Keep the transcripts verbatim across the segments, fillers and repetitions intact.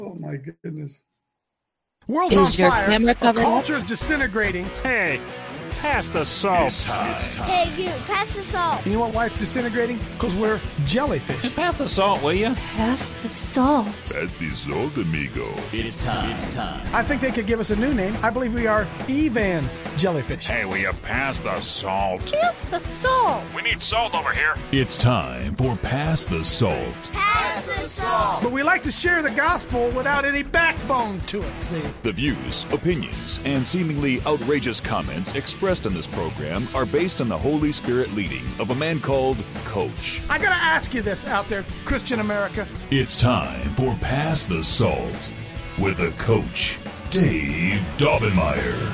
Oh my goodness. World's Is on your fire. camera covered Our up? culture's disintegrating. Hey, pass the salt. It's time. It's time. Hey, you, pass the salt. You know what, why it's disintegrating? Because we're jellyfish. Pass the salt, will you? Pass the salt. Pass the salt, amigo. It's time. It's time. I think they could give us a new name. I believe we are Evan jellyfish. Hey, will you pass the salt? Pass the salt. We need salt over here. It's time for Pass the Salt. Pass the salt. But we like to share the gospel without any backbone to it, see? The views, opinions, and seemingly outrageous comments expressed in this program are based on the Holy Spirit leading of a man called Coach. I gotta ask you this out there, Christian America. It's time for Pass the Salt with a Coach, Dave Daubenmire.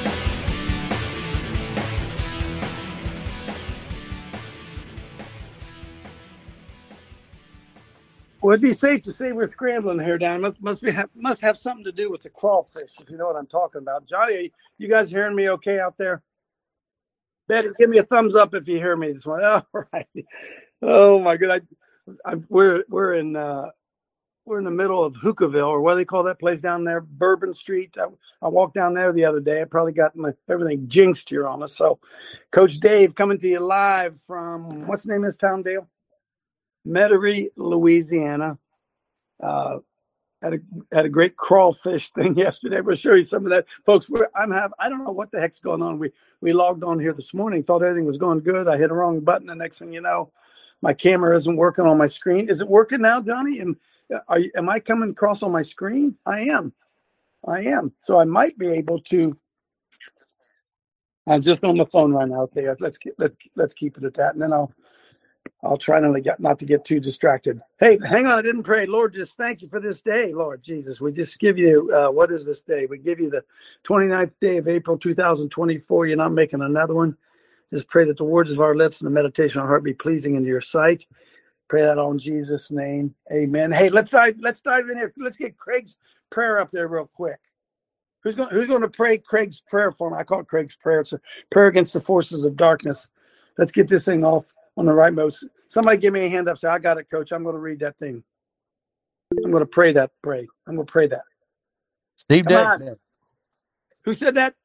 Well, it'd be safe to say we're scrambling here, Dan. Must must be have, must have something to do with the crawfish, if you know what I'm talking about. Johnny, you guys hearing me okay out there? Betty, give me a thumbs up if you hear me this one. All right. Oh my God, I, I, we're we're in uh, we're in the middle of Hookahville, or what do they call that place down there, Bourbon Street. I, I walked down there the other day. I probably got my everything jinxed here on us. So, Coach Dave coming to you live from what's the name of this town, Dale? Metairie, Louisiana. Uh, had a had a great crawfish thing yesterday. We'll show you some of that, folks. We're, I'm have I don't know what the heck's going on. We we logged on here this morning, thought everything was going good. I hit a wrong button. The next thing you know, my camera isn't working on my screen. Is it working now, Johnny? And are you, am I coming across on my screen? I am. I am. So I might be able to. I'm just on the phone right now. Okay, let's let's let's keep it at that, and then I'll. I'll try not to get not to get too distracted. Hey, hang on, I didn't pray. Lord, just thank you for this day, Lord Jesus. We just give you, uh, what is this day? We give you the twenty-ninth day of April, two thousand twenty-four. You're not making another one. Just pray that the words of our lips and the meditation of our heart be pleasing in your sight. Pray that all in Jesus' name. Amen. Hey, let's dive, let's dive in here. Let's get Craig's prayer up there real quick. Who's going, who's going to pray Craig's prayer for me? I call it Craig's prayer. It's a prayer against the forces of darkness. Let's get this thing off on the right mode. Somebody give me a hand up. Say, I got it, Coach. I'm going to read that thing. I'm going to pray that. Pray. I'm going to pray that. Steve Deck. Who said that?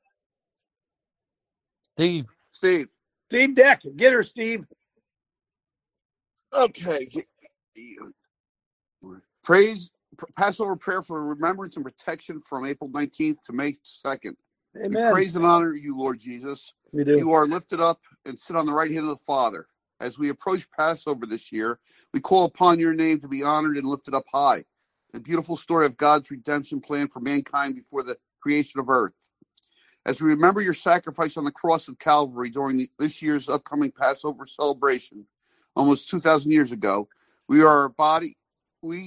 Steve. Steve. Steve Deck. Get her, Steve. Okay. Praise, Passover prayer for remembrance and protection from April nineteenth to May second. Amen. We praise and honor you, Lord Jesus. We do. You are lifted up and sit on the right hand of the Father. As we approach Passover this year, we call upon your name to be honored and lifted up high. The beautiful story of God's redemption plan for mankind before the creation of earth. As we remember your sacrifice on the cross of Calvary during the, this year's upcoming Passover celebration, almost two thousand years ago, we are a body, we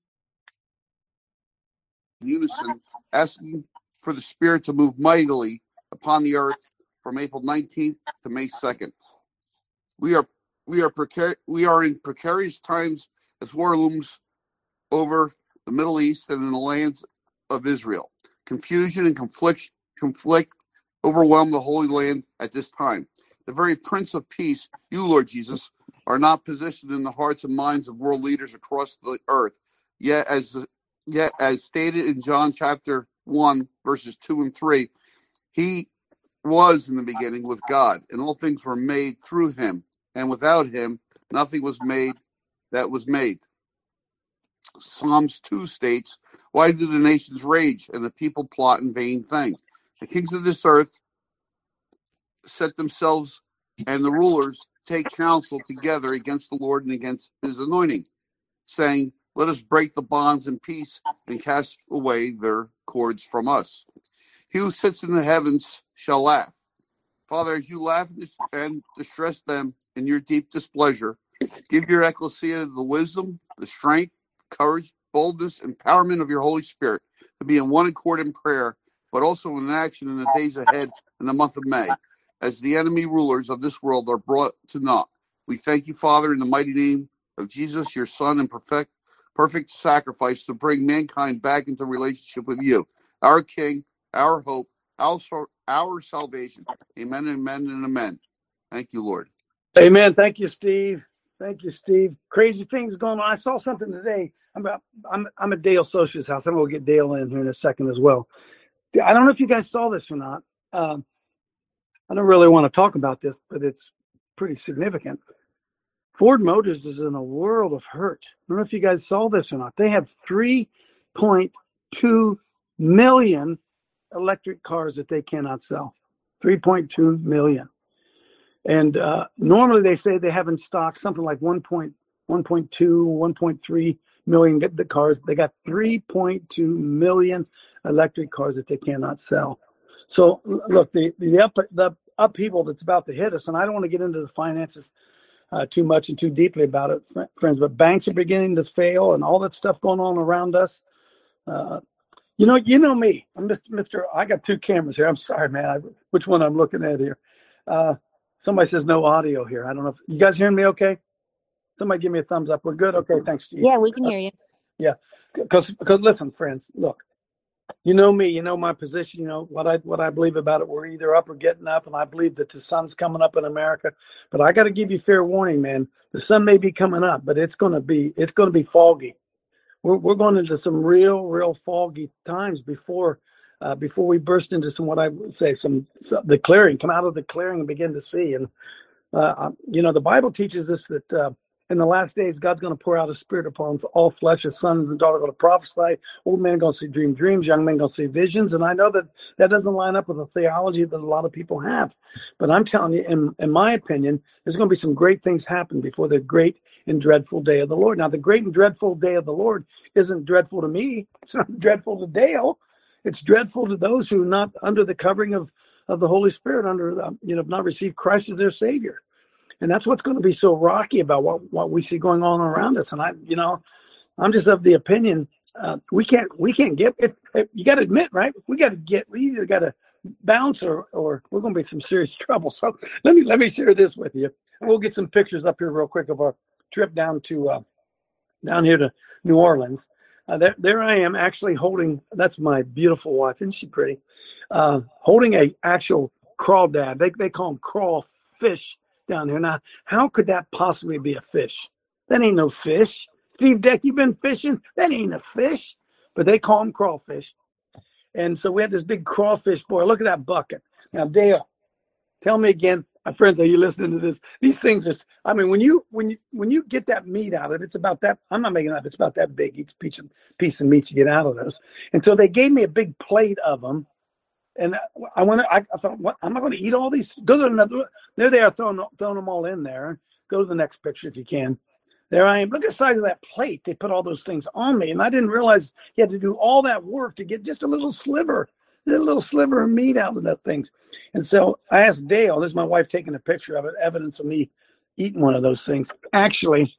in unison, asking for the Spirit to move mightily upon the earth from April nineteenth to May second. We are we are precar- we are in precarious times as war looms over the Middle East and in the lands of Israel. Confusion and conflict conflict overwhelm the Holy Land at this time. The very Prince of Peace, you, Lord Jesus, are not positioned in the hearts and minds of world leaders across the earth. Yet, as yet as stated in John chapter one, verses two and three, he was in the beginning with God, and all things were made through him. And without him, nothing was made that was made. Psalms two states, why do the nations rage and the people plot in vain things? The kings of this earth set themselves, and the rulers take counsel together against the Lord and against his anointing, saying, let us break the bonds in peace and cast away their cords from us. He who sits in the heavens shall laugh. Father, as you laugh and distress them in your deep displeasure, give your ecclesia the wisdom, the strength, courage, boldness, empowerment of your Holy Spirit to be in one accord in prayer, but also in action in the days ahead in the month of May, as the enemy rulers of this world are brought to naught. We thank you, Father, in the mighty name of Jesus, your Son, and perfect, perfect sacrifice to bring mankind back into relationship with you, our King, our hope, our, our salvation. Amen, amen, and amen. Thank you, Lord. Amen. Thank you, Steve. Thank you, Steve. Crazy things going on. I saw something today. I'm about, I'm I'm at Dale Social's house. I'm gonna get Dale in here in a second as well. I don't know if you guys saw this or not. Um, I don't really want to talk about this, but it's pretty significant. Ford Motors is in a world of hurt. I don't know if you guys saw this or not. They have three point two million electric cars that they cannot sell. three point two million. And uh, normally they say they have in stock something like one point two, one point three million the cars. They got three point two million electric cars that they cannot sell. So look, the the, up, the upheaval that's about to hit us, and I don't want to get into the finances uh, too much and too deeply about it, friends, but banks are beginning to fail and all that stuff going on around us. Uh, you know, you know me. I'm Mister I got two cameras here. I'm sorry, man. I, which one I'm looking at here? Uh, Somebody says no audio here. I don't know if you guys hearing me okay? Somebody give me a thumbs up. We're good? Okay, thanks, Steve. Yeah, we can hear you. Yeah, because because listen, friends, look, you know me, you know my position, you know what I what I believe about it. We're either up or getting up, and I believe that the sun's coming up in America. But I got to give you fair warning, man. The sun may be coming up, but it's gonna be it's gonna be foggy. We're we're going into some real real foggy times before. Uh, before we burst into some, what I would say, some, some the clearing, come out of the clearing and begin to see. And, uh, you know, the Bible teaches us that uh, in the last days, God's going to pour out his spirit upon all flesh. His sons and daughters are going to prophesy. Old men are going to see dream dreams. Young men are going to see visions. And I know that that doesn't line up with the theology that a lot of people have. But I'm telling you, in, in my opinion, there's going to be some great things happen before the great and dreadful day of the Lord. Now, the great and dreadful day of the Lord isn't dreadful to me. It's not dreadful to Dale. It's dreadful to those who are not under the covering of, of the Holy Spirit, under the, you know, not received Christ as their Savior. And that's what's going to be so rocky about what, what we see going on around us. And I, you know, I'm just of the opinion uh, we can't we can't get it. You got to admit, right? We got to get we either got to bounce or or we're going to be in some serious trouble. So let me let me share this with you. And we'll get some pictures up here real quick of our trip down to uh, down here to New Orleans. Uh, there, there I am actually holding, that's my beautiful wife, isn't she pretty? Uh, holding a actual crawdad. They they call them crawfish down here. Now, how could that possibly be a fish? That ain't no fish. Steve Deck, you been fishing? That ain't a fish. But they call them crawfish. And so we had this big crawfish boy. Look at that bucket. Now, Dale, tell me again. My friends, are you listening to this? These things are, I mean, when you when you when you get that meat out of it, it's about that, I'm not making it up, it's about that big, each piece of, piece of meat you get out of those. And so they gave me a big plate of them. And I went, I, I thought, what, am I going to eat all these? Go to another, there they are throwing, throwing them all in there. Go to the next picture if you can. There I am. Look at the size of that plate. They put all those things on me. And I didn't realize you had to do all that work to get just a little sliver. A little sliver of meat out of those things. And so I asked Dale, this is my wife taking a picture of it, evidence of me eating one of those things. Actually,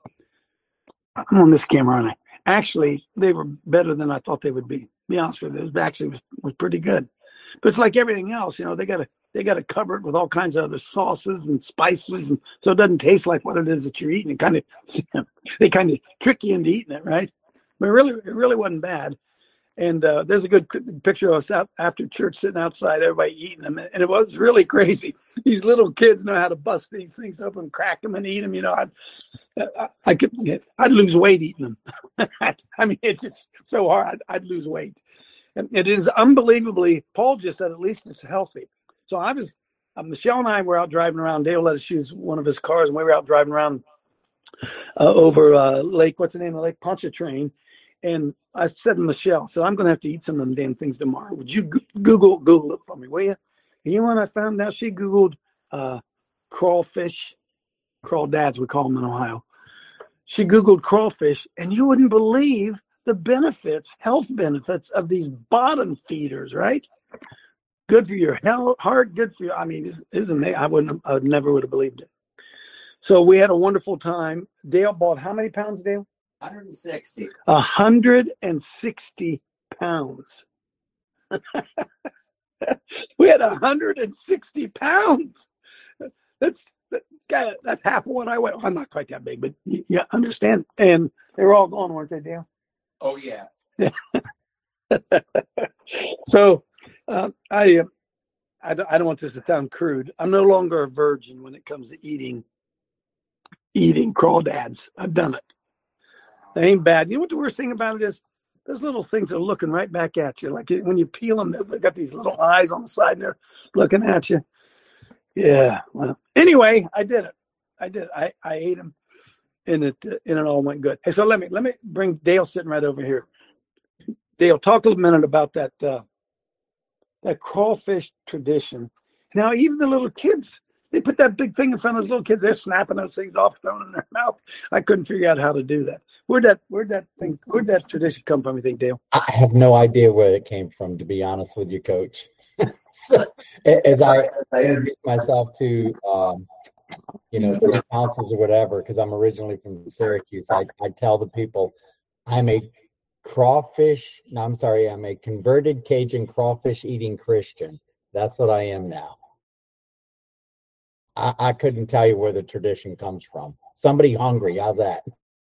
I'm on this camera, aren't I? Actually, they were better than I thought they would be. To be honest with you, it was actually was, was pretty good. But it's like everything else, you know, they gotta they gotta cover it with all kinds of other sauces and spices, and so it doesn't taste like what it is that you're eating. It kind of they kind of trick you into eating it, right? But it really it really wasn't bad. And uh, there's a good picture of us out after church sitting outside, everybody eating them. And it was really crazy. These little kids know how to bust these things up and crack them and eat them. You know, I'd, I, I could, I'd lose weight eating them. I mean, it's just so hard. I'd, I'd lose weight. And it is unbelievably, Paul just said, at least it's healthy. So I was, uh, Michelle and I were out driving around. Dale let us use one of his cars, and we were out driving around uh, over uh, Lake, what's the name of Lake Pontchartrain. And I said to Michelle, I said, I'm going to have to eat some of them damn things tomorrow. Would you Google Google it for me, will you? And you know what I found out? She Googled uh, crawfish, crawdads, we call them in Ohio. She Googled crawfish, and you wouldn't believe the benefits, health benefits of these bottom feeders, right? Good for your heart, good for your, I mean, isn't it? I wouldn't, I would never would have believed it. So we had a wonderful time. Dale bought how many pounds, Dale? one hundred sixty. one hundred sixty pounds. We had one hundred sixty pounds. That's that, that's half of what I weigh. I'm not quite that big, but you, you understand. And they were all gone, weren't they, Dale? Oh, yeah. So uh, I, I, don't, I don't want this to sound crude. I'm no longer a virgin when it comes to eating eating crawdads. I've done it. They ain't bad. You know what the worst thing about it is? Those little things are looking right back at you. Like when you peel them, they've got these little eyes on the side and they're looking at you. Yeah. Well, anyway, I did it. I did. I, I ate them, and it uh, and it all went good. Hey, so let me let me bring Dale sitting right over here. Dale, talk a little minute about that uh, that crawfish tradition. Now, even the little kids, they put that big thing in front of those little kids. They're snapping those things off, throwing them in their mouth. I couldn't figure out how to do that. Where'd that where'd that thing where'd that tradition come from? You think, Dale? I have no idea where it came from, to be honest with you, Coach. So, as I introduce myself to, um, you know, three ounces or whatever, because I'm originally from Syracuse, I, I tell the people I'm a crawfish. No, I'm sorry, I'm a converted Cajun crawfish eating Christian. That's what I am now. I, I couldn't tell you where the tradition comes from. Somebody hungry, how's that?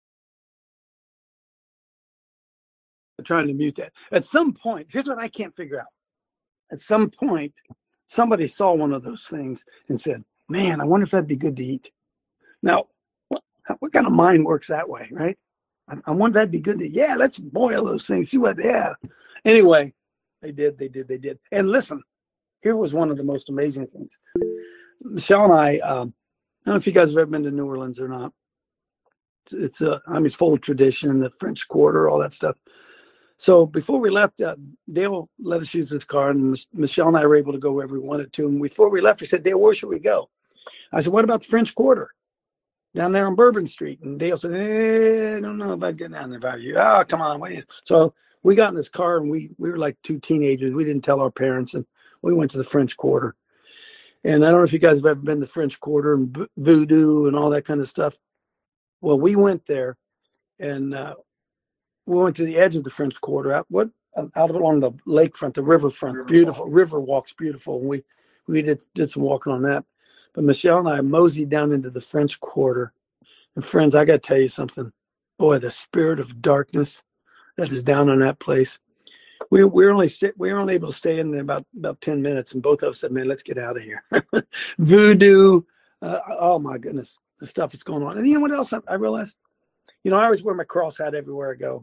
I'm trying to mute that. At some point, here's what I can't figure out. At some point, somebody saw one of those things and said, man, I wonder if that'd be good to eat. Now, what, what kind of mind works that way, right? I, I wonder if that'd be good to eat. Yeah, let's boil those things. See what, yeah. Anyway, they did, they did, they did. And listen, here was one of the most amazing things. Michelle and I, um, I don't know if you guys have ever been to New Orleans or not. It's, it's uh, I mean, it's full of tradition, the French Quarter, all that stuff. So before we left, uh, Dale let us use his car, and Mich- Michelle and I were able to go wherever we wanted to. And before we left, he said, Dale, where should we go? I said, what about the French Quarter down there on Bourbon Street? And Dale said, eh, I don't know about getting down there about you. Oh, come on. Wait. So we got in this car, and we, we were like two teenagers. We didn't tell our parents, and we went to the French Quarter. And I don't know if you guys have ever been to the French Quarter and v- voodoo and all that kind of stuff. Well, we went there, and uh, we went to the edge of the French Quarter, out what out along the lakefront, the riverfront. Beautiful river walks, beautiful. And we we did did some walking on that. But Michelle and I moseyed down into the French Quarter, and friends, I got to tell you something. Boy, the spirit of darkness that is down in that place. We we were only st- we were only able to stay in there about about ten minutes, and both of us said, "Man, let's get out of here." Voodoo, uh, oh my goodness, the stuff that's going on. And you know what else I, I realized? You know, I always wear my cross hat everywhere I go.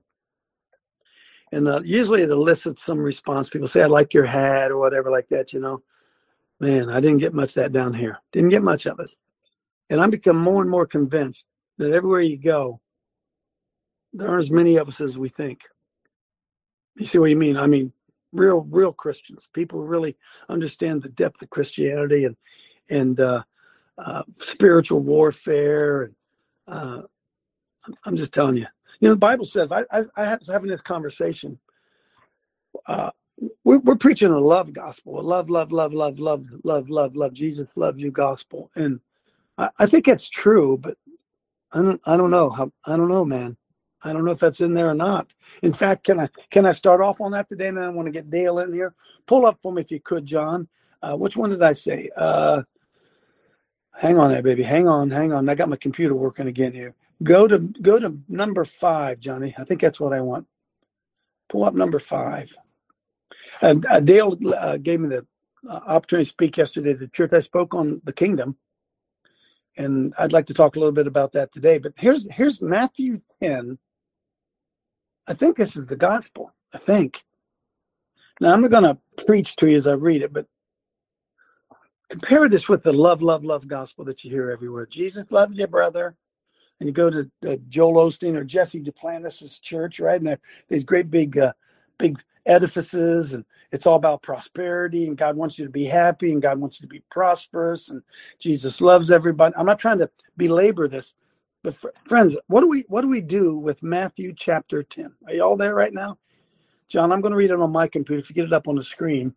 And uh, usually it elicits some response. People say, I like your hat or whatever like that, you know. Man, I didn't get much of that down here. Didn't get much of it. And I'm become more and more convinced that everywhere you go, there aren't as many of us as we think. You see what you mean? I mean, real, real Christians. People who really understand the depth of Christianity and and uh, uh, spiritual warfare. And uh, I'm just telling you. You know, the Bible says, I, I, I was having this conversation. Uh, we're, we're preaching a love gospel, a love, love, love, love, love, love, love, love, Jesus loves you gospel. And I, I think that's true, but I don't, I don't know how, I don't know, man. I don't know if that's in there or not. In fact, can I, can I start off on that today? And then I want to get Dale in here. Pull up for me if you could, John. Uh, which one did I say? Uh, hang on there, baby. Hang on, hang on. I got my computer working again here. Go to go to number five, Johnny. I think that's what I want. Pull up number five. And uh, Dale uh, gave me the uh, opportunity to speak yesterday at the church. I spoke on the kingdom, and I'd like to talk a little bit about that today. But here's here's Matthew ten. I think this is the gospel. I think. Now I'm not going to preach to you as I read it, but compare this with the love, love, love gospel that you hear everywhere. Jesus loves you, brother. And you go to uh, Joel Osteen or Jesse Duplantis' church, right? And these great big, uh, big edifices, and it's all about prosperity, and God wants you to be happy, and God wants you to be prosperous, and Jesus loves everybody. I'm not trying to belabor this, but fr- friends, what do we what do we do with Matthew chapter ten? Are you all there right now? John, I'm going to read it on my computer. If you get it up on the screen.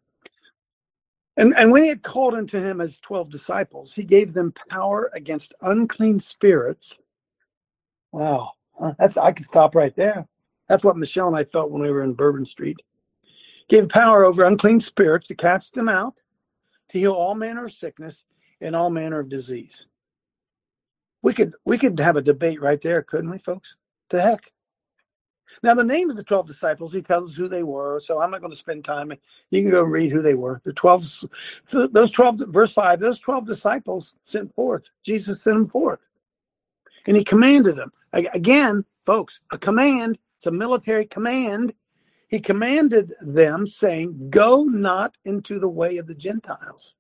And and when he had called unto him his twelve disciples, he gave them power against unclean spirits. Wow, that's I could stop right there. That's what Michelle and I felt when we were in Bourbon Street. Gave power over unclean spirits to cast them out, to heal all manner of sickness and all manner of disease. We could we could have a debate right there, couldn't we, folks? The heck. Now, the name of the twelve disciples, he tells us who they were, so I'm not going to spend time. You can go read who they were. The twelve, those twelve, verse five, those twelve disciples sent forth. Jesus sent them forth. And he commanded them. Again, folks, a command. It's a military command. He commanded them, saying, go not into the way of the Gentiles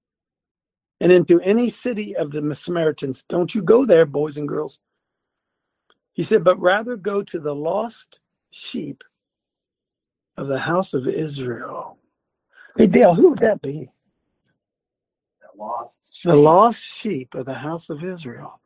and into any city of the Samaritans. Don't you go there, boys and girls. He said, but rather go to the lost sheep of the house of Israel. Hey, Dale, who would that be? The lost sheep. The lost sheep of the house of Israel.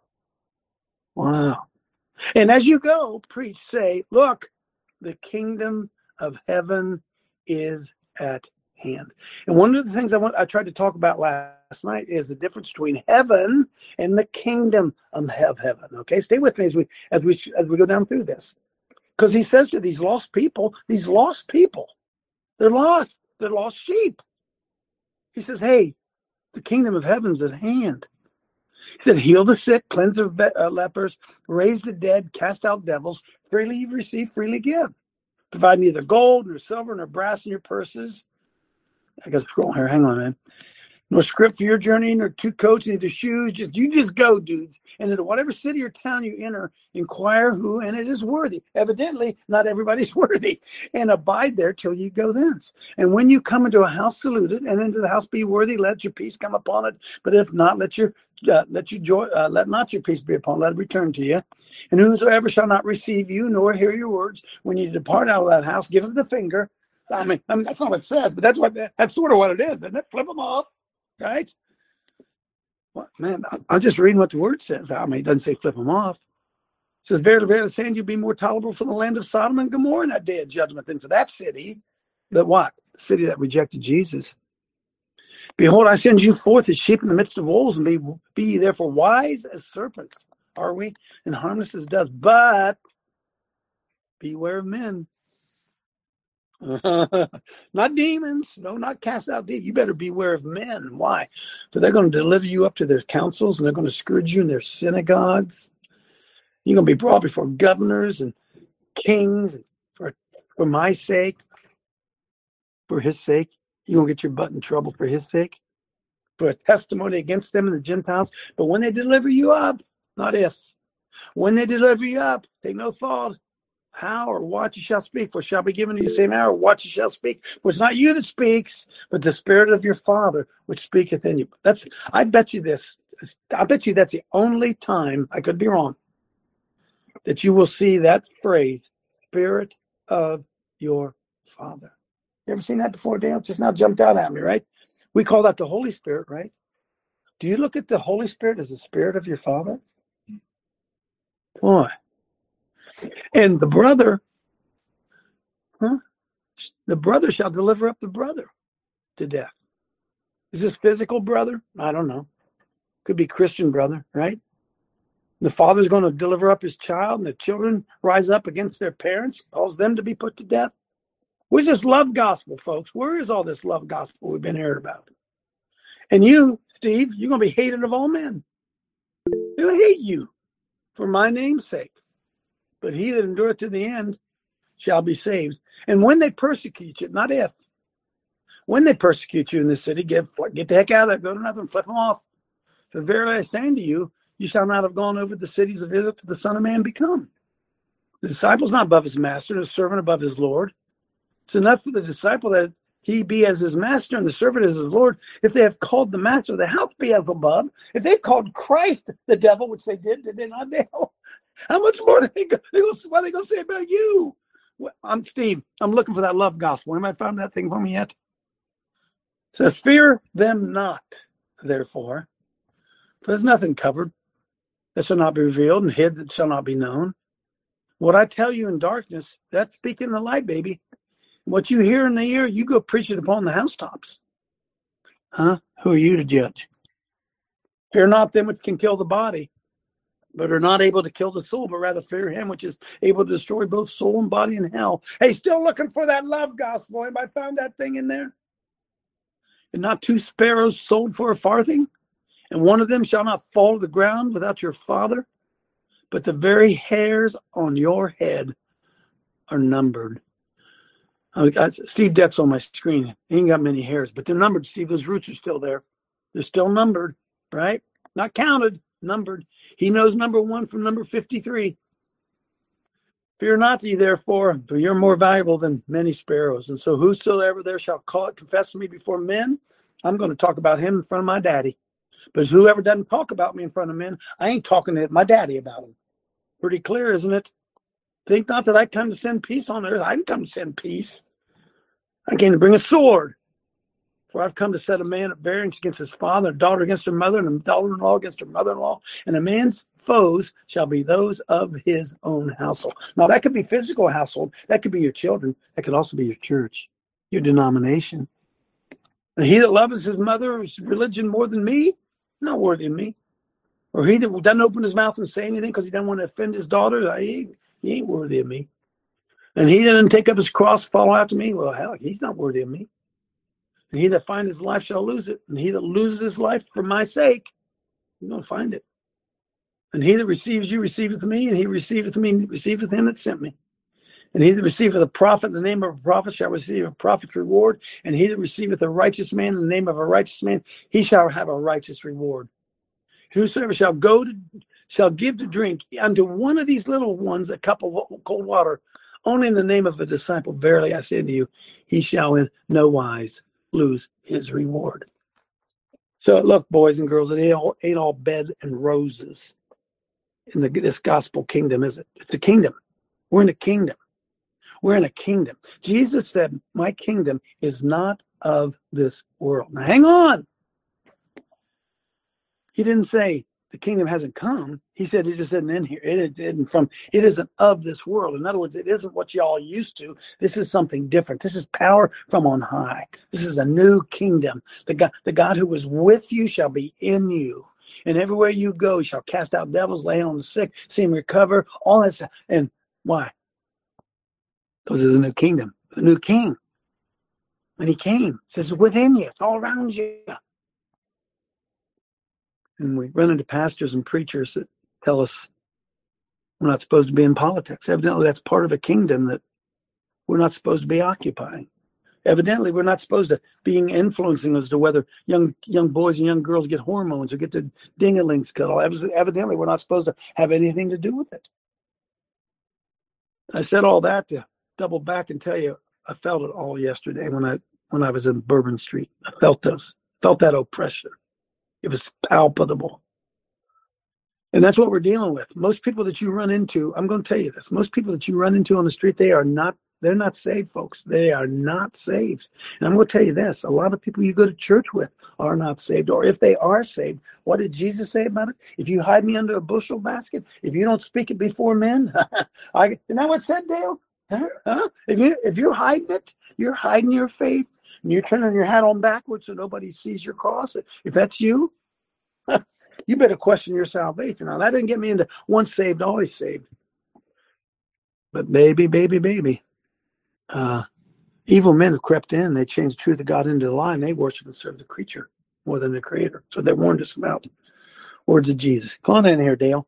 Wow. And as you go, preach, say, look, the kingdom of heaven is at hand. And one of the things I want I tried to talk about last night is the difference between heaven and the kingdom of heaven. Okay, stay with me as we as we as we go down through this. Because he says to these lost people, these lost people, they're lost, they're lost sheep. He says, hey, the kingdom of heaven's at hand. He said, heal the sick, cleanse the uh, lepers, raise the dead, cast out devils. Freely you've received, freely give. Provide neither gold, nor silver, nor brass in your purses. I got to scroll here. Hang on, man. Nor script for your journey, nor two coats, neither shoes. Just you just go, dudes. And into whatever city or town you enter, inquire who, and it is worthy. Evidently, not everybody's worthy. And abide there till you go thence. And when you come into a house, salute it, and into the house be worthy. Let your peace come upon it. But if not, let your uh, let your joy, uh, let not your peace be upon. Let it return to you. And whosoever shall not receive you, nor hear your words, when you depart out of that house, give him the finger. I mean, I mean that's not what it says, but that's what that's sort of what it is, isn't it? Flip them off. Right? Well, man, I'm just reading what the word says. I mean, it doesn't say flip them off. It says, verily, verily, say unto you, be more tolerable for the land of Sodom and Gomorrah in that day of judgment than for that city. That what? The city that rejected Jesus. Behold, I send you forth as sheep in the midst of wolves, and be, be ye therefore wise as serpents. Are we? And harmless as doves. But beware of men. Not demons. No, not cast out demons. You better beware of men. Why? For they're going to deliver you up to their councils, and they're going to scourge you in their synagogues. You're going to be brought before governors and kings for, for my sake, for his sake. You're going to get your butt in trouble for his sake, for a testimony against them and the Gentiles. But when they deliver you up, not if, when they deliver you up, take no thought how or what you shall speak, for shall be given to you the same hour, what you shall speak. For it's not you that speaks, but the Spirit of your Father which speaketh in you. That's, I bet you this, I bet you that's the only time, I could be wrong, that you will see that phrase, Spirit of your Father. You ever seen that before, Dale? Just now jumped out at me, right? We call that the Holy Spirit, right? Do you look at the Holy Spirit as the Spirit of your Father? Boy. And the brother, huh? The brother shall deliver up the brother to death. Is this physical brother? I don't know. Could be Christian brother, right? The father's going to deliver up his child, and the children rise up against their parents, cause them to be put to death. Where's this love gospel, folks? Where is all this love gospel we've been hearing about? And you, Steve, you're going to be hated of all men. They'll hate you for my name's sake. But he that endureth to the end shall be saved. And when they persecute you, not if, when they persecute you in this city, get, get the heck out of there, go to nothing, flip them off. For verily I say unto you, you shall not have gone over the cities of Israel till the Son of Man be come. The disciple's not above his master, and the servant above his Lord. It's enough for the disciple that he be as his master and the servant as his Lord. If they have called the master of the house Beelzebub, if they called Christ the devil, which they did, did they not? How much more are they going what are they going to say about you? Well, I'm Steve. I'm looking for that love gospel. Have I found that thing for me yet? It says, fear them not, therefore, for there's nothing covered that shall not be revealed, and hid that shall not be known. What I tell you in darkness, that's speaking in the light, baby. What you hear in the ear, you go preach it upon the housetops. Huh? Who are you to judge? Fear not them which can kill the body, but are not able to kill the soul, but rather fear him which is able to destroy both soul and body in hell. Hey, still looking for that love gospel. Anybody found that thing in there? And not two sparrows sold for a farthing, and one of them shall not fall to the ground without your Father, but the very hairs on your head are numbered. I got Steve Deck's on my screen. He ain't got many hairs, but they're numbered, Steve. Those roots are still there. They're still numbered, right? Not counted. numbered. He knows number one from number fifty-three. Fear not ye, therefore, for you're more valuable than many sparrows. And so whosoever there shall call it, confess me before men, I'm going to talk about him in front of my daddy. But whoever doesn't talk about me in front of men, I ain't talking to my daddy about him. Pretty clear, isn't it? Think not that I come to send peace on earth. I didn't come to send peace. I came to bring a sword. For I've come to set a man at variance against his father, a daughter against her mother, and a daughter-in-law against her mother-in-law. And a man's foes shall be those of his own household. Now, that could be physical household. That could be your children. That could also be your church, your denomination. And he that loves his mother's religion more than me, not worthy of me. Or he that doesn't open his mouth and say anything because he doesn't want to offend his daughter, he, he ain't worthy of me. And he that doesn't take up his cross, follow after me, well, hell, he's not worthy of me. And he that finds his life shall lose it. And he that loses his life for my sake, he's going to find it. And he that receives you receiveth me, and he receiveth me receiveth him that sent me. And he that receiveth a prophet in the name of a prophet shall receive a prophet's reward. And he that receiveth a righteous man in the name of a righteous man, he shall have a righteous reward. Whosoever shall go to, shall give to drink unto one of these little ones a cup of cold water, only in the name of a disciple, verily I say unto you, he shall in no wise lose his reward. So look, boys and girls, it ain't all, ain't all bed and roses in the, this gospel kingdom, is it? It's a kingdom. We're in a kingdom. We're in a kingdom. Jesus said, my kingdom is not of this world. Now, hang on. He didn't say the kingdom hasn't come. He said it just isn't in here. It isn't from, it isn't of this world. In other words, it isn't what y'all used to. This is something different. This is power from on high. This is a new kingdom. The God, the God who was with you shall be in you. And everywhere you go, you shall cast out devils, lay on the sick, see them recover, all that stuff. And why? Because there's a new kingdom, a new king. When he came, it says within you, it's all around you. And we run into pastors and preachers that tell us we're not supposed to be in politics. Evidently, that's part of a kingdom that we're not supposed to be occupying. Evidently, we're not supposed to be influencing as to whether young young boys and young girls get hormones or get their ding-a-lings cut off. Evidently, we're not supposed to have anything to do with it. I said all that to double back and tell you I felt it all yesterday when I when I was in Bourbon Street. I felt this, felt that oppression. It was palpable. And that's what we're dealing with. Most people that you run into, I'm going to tell you this, most people that you run into on the street, they are not, they're not saved, folks. They are not saved. And I'm going to tell you this, a lot of people you go to church with are not saved. Or if they are saved, what did Jesus say about it? If you hide me under a bushel basket, if you don't speak it before men, I, isn't that what it said, Dale? Huh? Huh? If, you, if you're hiding it, you're hiding your faith, and you're turning your hat on backwards so nobody sees your cross. If that's you, you better question your salvation. Now, that didn't get me into once saved, always saved. But baby, baby, baby, uh, evil men have crept in. They changed the truth of God into a lie, and they worship and serve the creature more than the creator. So they warned us about words of Jesus. Come on in here, Dale.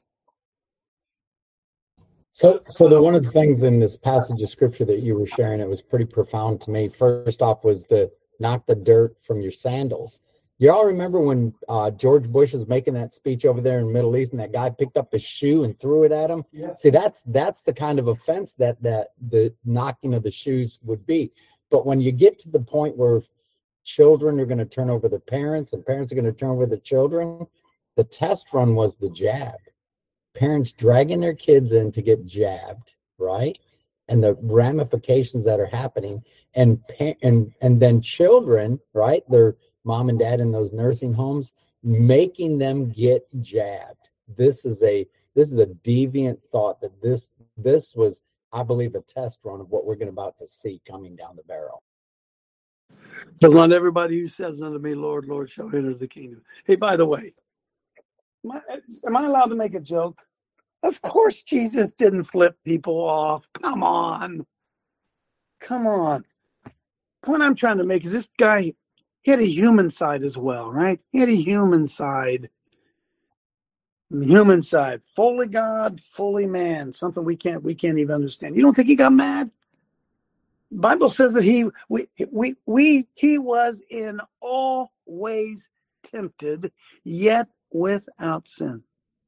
So, so the one of the things in this passage of scripture that you were sharing, it was pretty profound to me. First off was the knock the dirt from your sandals. You all remember when uh, George Bush was making that speech over there in the Middle East, and that guy picked up his shoe and threw it at him? Yeah. See, that's that's the kind of offense that that the knocking of the shoes would be. But when you get to the point where children are going to turn over their parents and parents are going to turn over the children, the test run was the jab. Parents dragging their kids in to get jabbed, right? And the ramifications that are happening, and and and then children, right? Their mom and dad in those nursing homes making them get jabbed. This is a this is a deviant thought that this this was, I believe, a test run of what we're going about to see coming down the barrel. But not everybody who says unto me, Lord, Lord, shall enter the kingdom. Hey, by the way, am I, am I allowed to make a joke? Of course Jesus didn't flip people off. Come on. Come on. The point I'm trying to make is this guy, he had a human side as well, right? He had a human side. Human side. Fully God, fully man. Something we can't we can't even understand. You don't think he got mad? The Bible says that he we we we he was in all ways tempted, yet without sin.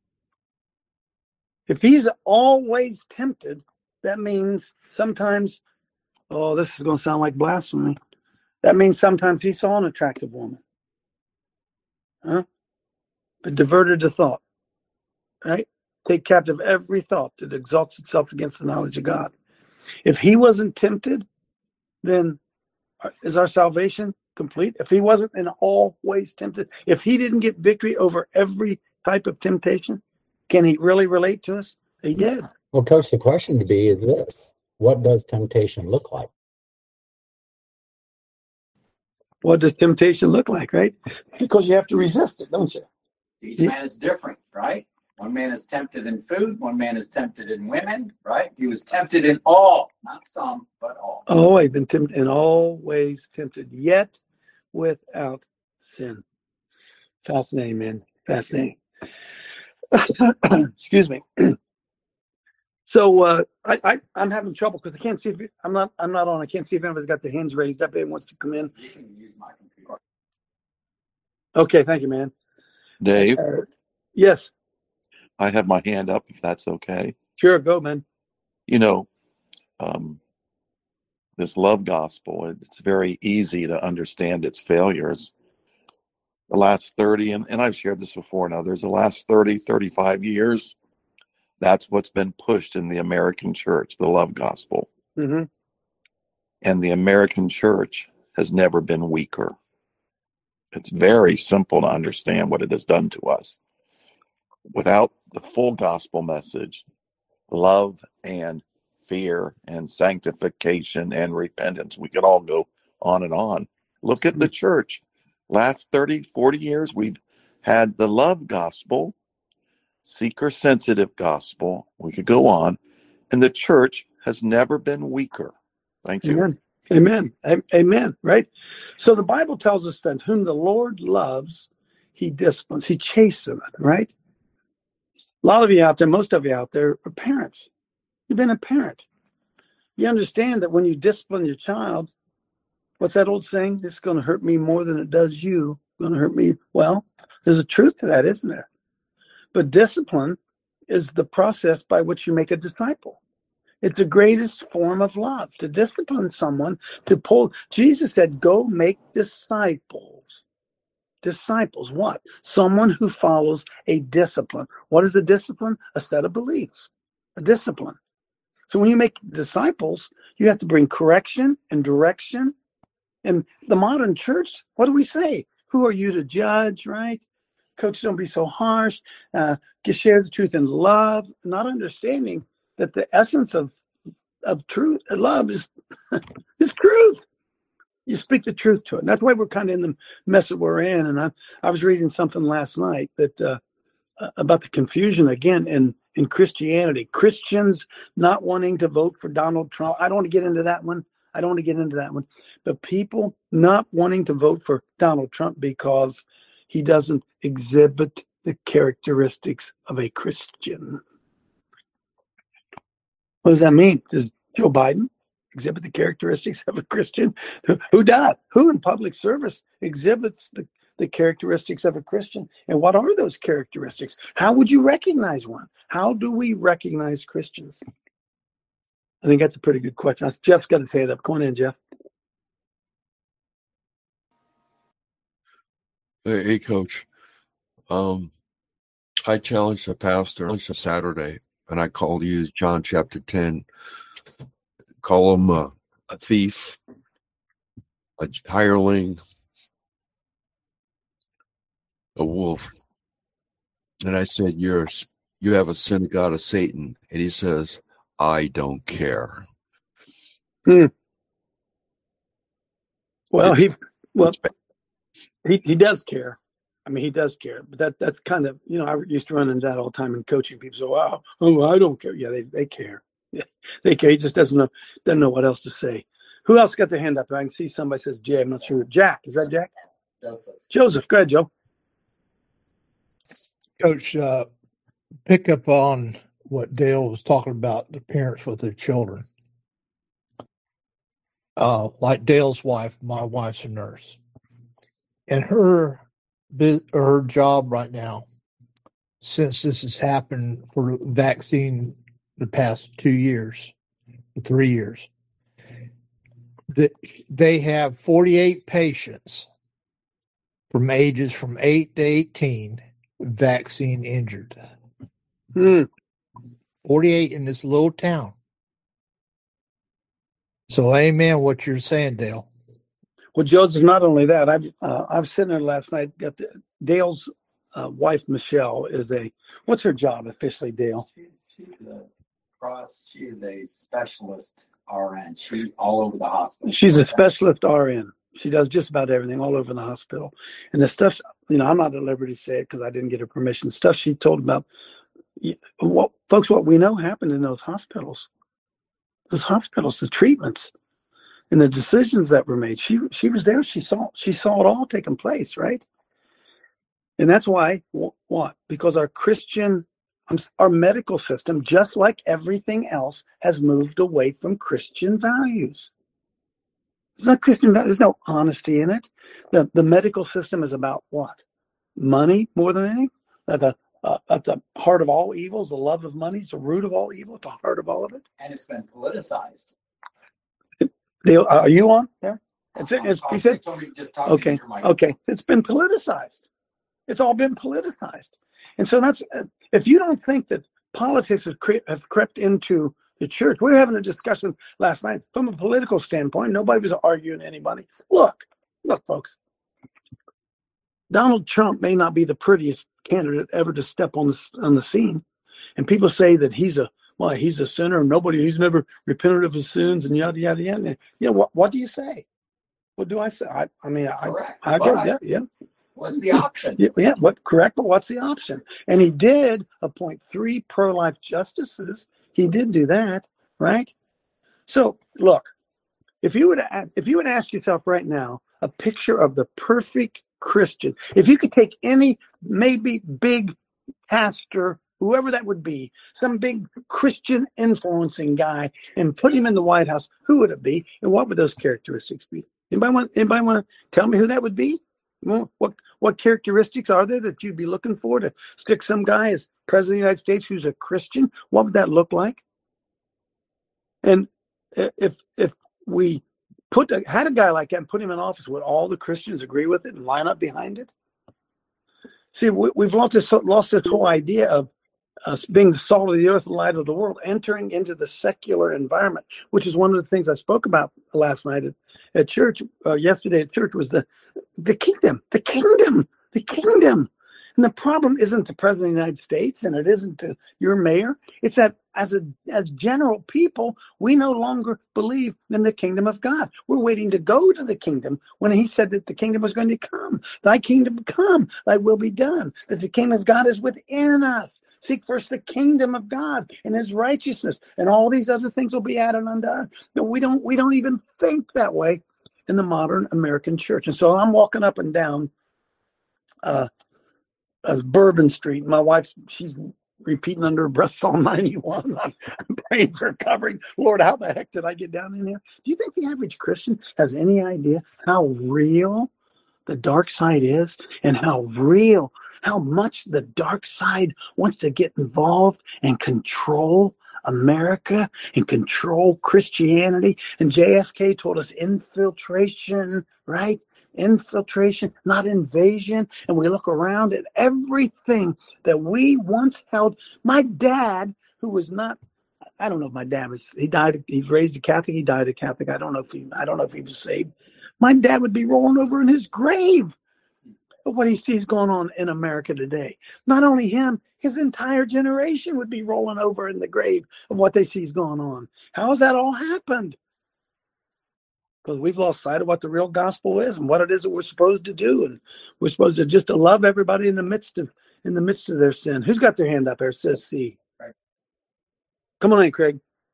If he's always tempted, that means sometimes, oh, this is going to sound like blasphemy. That means sometimes he saw an attractive woman. Huh? But diverted the thought. Right? Take captive every thought that exalts itself against the knowledge of God. If he wasn't tempted, then is our salvation complete? If he wasn't in all ways tempted, if he didn't get victory over every type of temptation, can he really relate to us? He did. Well, Coach, the question to be is this: what does temptation look like? What does temptation look like, right? Because you have to resist it, don't you? Each man is different, right? One man is tempted in food, one man is tempted in women, right? He was tempted in all, not some, but all. Oh, I've been tempted in all ways tempted, yet without sin. Fascinating, man. Fascinating. Excuse me. So uh, I, I, I'm having trouble because I can't see if it, I'm not I'm not on. I can't see if anybody's got their hands raised up. Anyone wants to come in? You can use my computer. Okay, thank you, man. Dave, Uh, yes, I have my hand up if that's okay. sure, go, man. You know, um, this love gospel, it's very easy to understand its failures. The last thirty, and, and I've shared this before and others, the last thirty, thirty-five years, that's what's been pushed in the American church, the love gospel. Mm-hmm. And the American church has never been weaker. It's very simple to understand what it has done to us. Without the full gospel message, love and fear and sanctification and repentance, we could all go on and on. Look at the church. Last thirty, forty years, we've had the love gospel, seeker-sensitive gospel. We could go on. And the church has never been weaker. Thank you. Amen. Amen. A- Amen. Right? So the Bible tells us that whom the Lord loves, he disciplines, he chasteneth, right? A lot of you out there, most of you out there are parents. You've been a parent. You understand that when you discipline your child, what's that old saying? This is going to hurt me more than it does you. It's going to hurt me. Well, there's a truth to that, isn't there? But discipline is the process by which you make a disciple. It's the greatest form of love, to discipline someone, to pull. Jesus said, go make disciples. Disciples, what? Someone who follows a discipline. What is a discipline? A set of beliefs, a discipline. So when you make disciples, you have to bring correction and direction. And the modern church, what do we say? Who are you to judge, right? Coach, don't be so harsh. Uh, share the truth in love, not understanding that the essence of of truth, love is is truth. You speak the truth to it. And that's why we're kind of in the mess that we're in. And I, I was reading something last night that uh, about the confusion again in, in Christianity. Christians not wanting to vote for Donald Trump. I don't want to get into that one. I don't want to get into that one. But people not wanting to vote for Donald Trump because he doesn't exhibit the characteristics of a Christian. What does that mean? Does Joe Biden exhibit the characteristics of a Christian? Who does? Who in public service exhibits the, the characteristics of a Christian? And what are those characteristics? How would you recognize one? How do we recognize Christians? I think that's a pretty good question. Jeff's got to say it up. Come on in, Jeff. Hey, hey Coach. Um, I challenged the pastor on Saturday, and I called you John chapter ten. Call him a, a thief, a hireling, a wolf. And I said, You're you have a synagogue of Satan. And he says, I don't care. Hmm. Well, he well he he does care. I mean, he does care, but that that's kind of, you know, I used to run into that all the time in coaching. People say, "Wow, oh, I don't care." Yeah, they they care. Yeah, they care. He just doesn't know doesn't know what else to say. Who else got their hand up? I can see somebody says Jay. I'm not sure. Jack, is that Jack? Joseph. Joseph, go ahead, Joe. Coach, uh, pick up on what Dale was talking about, the parents with their children. Uh, like Dale's wife, my wife's a nurse. And her her job right now since this has happened for vaccine the past two years, three years. That they have forty-eight patients from ages from eight to eighteen vaccine injured. Hmm. forty-eight in this little town. So, amen, what you're saying, Dale. Well, Joseph, not only that, I uh, I was sitting there last night. Got the, Dale's uh, wife, Michelle, is a, what's her job officially, Dale? She's, she's a cross. She is a specialist R N. She all over the hospital. She's a specialist R N. She does just about everything all over the hospital. And the stuff, you know, I'm not at liberty to say it because I didn't get her permission. Stuff she told about, what, folks, what we know happened in those hospitals. Those hospitals, the treatments, and the decisions that were made. She she was there. She saw she saw it all taking place, right? And that's why what? Because our Christian, our medical system, just like everything else, has moved away from Christian values. There's not Christian values. There's no honesty in it. The the medical system is about what? Money more than anything. At the uh, at the heart of all evils, the love of money is the root of all evil. At the heart of all of it. And it's been politicized. They, are you on? Yeah. It's, it's, I'm, he said, I'm just talking okay, to your mic. okay. It's been politicized. It's all been politicized. And so that's, if you don't think that politics has, cre- has crept into the church, we were having a discussion last night from a political standpoint. Nobody was arguing anybody. Look, look, folks. Donald Trump may not be the prettiest candidate ever to step on the, on the scene. And people say that he's a, well, he's a sinner. Nobody, he's never repented of his sins and yada, yada, yada. Yeah, what, what do you say? What do I say? I, I mean, I, I agree. Yeah, yeah. What's the option? Yeah, yeah, what correct, but what's the option? And he did appoint three pro-life justices. He did do that, right? So look, if you would if you would ask yourself right now a picture of the perfect Christian, if you could take any maybe big pastor, whoever that would be, some big Christian influencing guy, and put him in the White House, who would it be, and what would those characteristics be? Anybody want? Anybody want to tell me who that would be? Well, what what characteristics are there that you'd be looking for to stick some guy as president of the United States who's a Christian? What would that look like? And if if we put a, had a guy like that and put him in office, would all the Christians agree with it and line up behind it? See, we, we've lost this lost this whole idea of Uh, being the salt of the earth, the light of the world, entering into the secular environment, which is one of the things I spoke about last night at, at church, uh, yesterday at church, was the the kingdom, the kingdom, the kingdom. And the problem isn't the president of the United States, and it isn't the, your mayor. It's that as a as general people, we no longer believe in the kingdom of God. We're waiting to go to the kingdom when he said that the kingdom was going to come. Thy kingdom come, thy will be done. That the kingdom of God is within us. Seek first the kingdom of God and his righteousness, and all these other things will be added unto us. But we don't we don't even think that way in the modern American church. And so I'm walking up and down uh, uh Bourbon Street. My wife, she's repeating under her breath Psalm ninety-one. I'm, I'm praying for covering. Lord, how the heck did I get down in here? Do you think the average Christian has any idea how real the dark side is, and how real, how much the dark side wants to get involved and control America and control Christianity? And J F K told us infiltration, right? Infiltration, not invasion. And we look around at everything that we once held. My dad, who was not, I don't know if my dad was, he died, he's raised a Catholic, he died a Catholic. I don't know if he, I don't know if he was saved. My dad would be rolling over in his grave of what he sees going on in America today. Not only him, his entire generation would be rolling over in the grave of what they see is going on. How has that all happened? Because we've lost sight of what the real gospel is and what it is that we're supposed to do. And we're supposed to just to love everybody in the midst of in the midst of their sin. Who's got their hand up there? It says C. Right. Come on in, Craig.